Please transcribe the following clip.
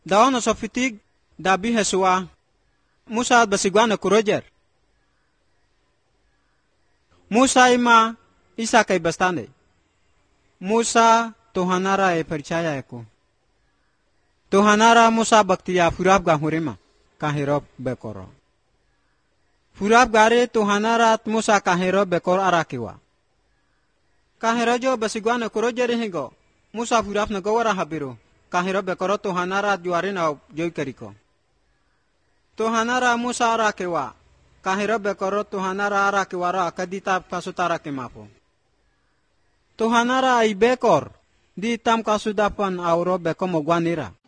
Dawan so fitig dabi Hesua. Musa at basigwana ku Roger. Musa ima isa kay bastande. Musa Tuhanara e percaya aku. Tuhanara Musa baktiya furab ga hurima kahirop bekoro. Furab gare Tuhanara at Musa kahirop bekor arakiwa. Kahirajo basigwana ku Roger higo. Musa furab na gawara habiru. Kahirop bekoro Tuhanara at juarina joy kariko. Tuhanara Musa arakiwa. Kahirop bekoro Tuhanara arakiwara kadita pasutara kemapo. Tuhanara ay bekor di tam kasudapan auro beko mogwanira.